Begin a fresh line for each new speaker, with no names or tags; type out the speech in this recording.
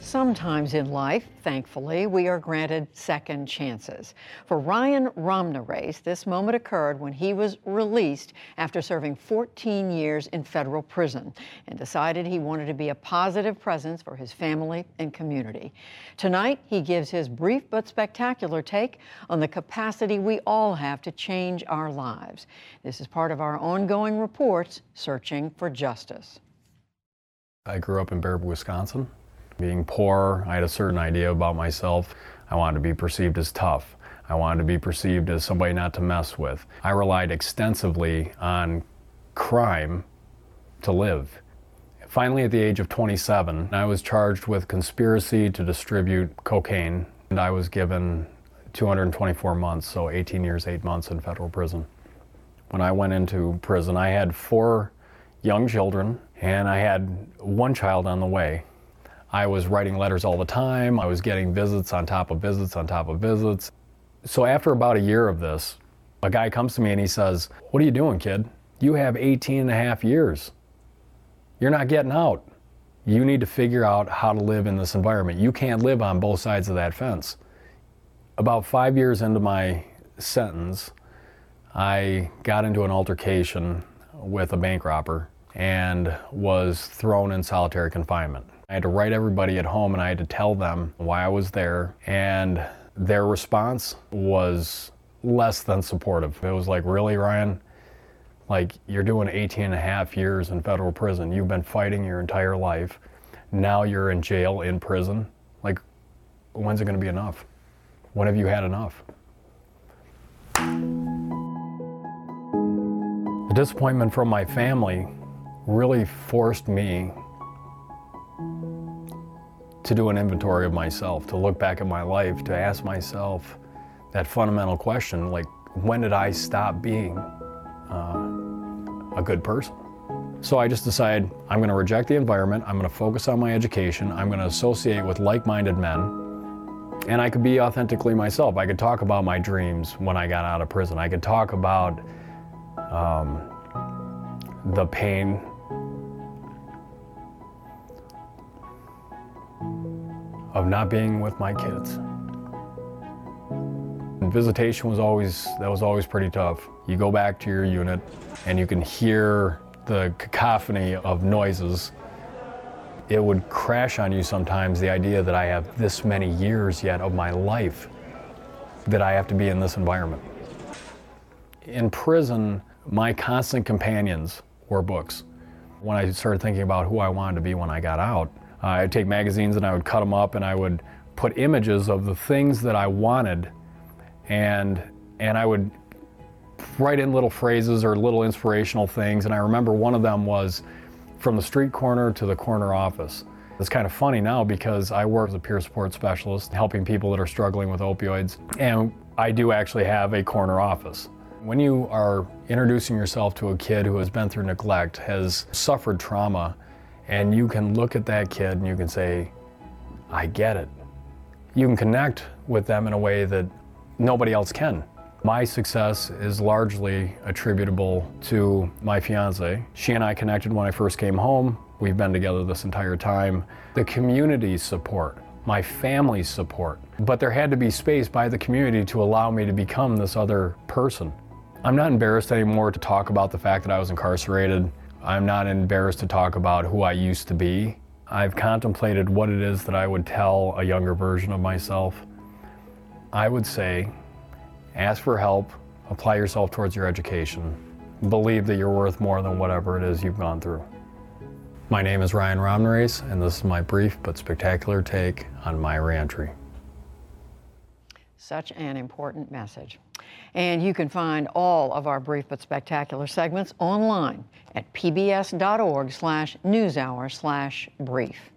Sometimes in life, thankfully, we are granted second chances. For Ryan Ramnarez, this moment occurred when he was released after serving 14 years in federal prison and decided he wanted to be a positive presence for his family and community. Tonight, he gives his brief but spectacular take on the capacity we all have to change our lives. This is part of our ongoing reports, Searching for Justice.
I grew up in Bear, Wisconsin. Being poor, I had a certain idea about myself. I wanted to be perceived as tough. I wanted to be perceived as somebody not to mess with. I relied extensively on crime to live. Finally, at the age of 27, I was charged with conspiracy to distribute cocaine, and I was given 224 months, so 18 years, 8 months in federal prison. When I went into prison, I had 4 young children, and I had 1 child on the way. I was writing letters all the time. I was getting visits on top of visits on top of visits. So after about a year of this, a guy comes to me and he says, "What are you doing, kid? You have 18 and a half years. You're not getting out. You need to figure out how to live in this environment. You can't live on both sides of that fence." About 5 years into my sentence, I got into an altercation with a bank robber and was thrown in solitary confinement. I had to write everybody at home and I had to tell them why I was there, and their response was less than supportive. It was like, "Really, Ryan? Like, you're doing 18 and a half years in federal prison. You've been fighting your entire life. Now you're in jail, in prison. Like, when's it going to be enough? When have you had enough?" The disappointment from my family really forced me to do an inventory of myself, to look back at my life, to ask myself that fundamental question, like, when did I stop being a good person? So I just decided I'm going to reject the environment, I'm going to focus on my education, I'm going to associate with like-minded men, and I could be authentically myself. I could talk about my dreams when I got out of prison. I could talk about the pain of not being with my kids. And visitation was always pretty tough. You go back to your unit and you can hear the cacophony of noises. It would crash on you sometimes, the idea that I have this many years yet of my life that I have to be in this environment. In prison, my constant companions were books. When I started thinking about who I wanted to be when I got out, I'd take magazines and I would cut them up and I would put images of the things that I wanted, and I would write in little phrases or little inspirational things. And I remember one of them was, "From the street corner to the corner office." It's kind of funny now because I work as a peer support specialist helping people that are struggling with opioids, and I do actually have a corner office. When you are introducing yourself to a kid who has been through neglect, has suffered trauma, and you can look at that kid and you can say, "I get it." You can connect with them in a way that nobody else can. My success is largely attributable to my fiance. She and I connected when I first came home. We've been together this entire time. The community's support, my family's support. But there had to be space by the community to allow me to become this other person. I'm not embarrassed anymore to talk about the fact that I was incarcerated. I'm not embarrassed to talk about who I used to be. I've contemplated what it is that I would tell a younger version of myself. I would say, ask for help, apply yourself towards your education, believe that you're worth more than whatever it is you've gone through. My name is Ryan Ramnarez, and this is my brief but spectacular take on my reentry.
Such an important message. And you can find all of our brief but spectacular segments online at pbs.org/newshour/brief.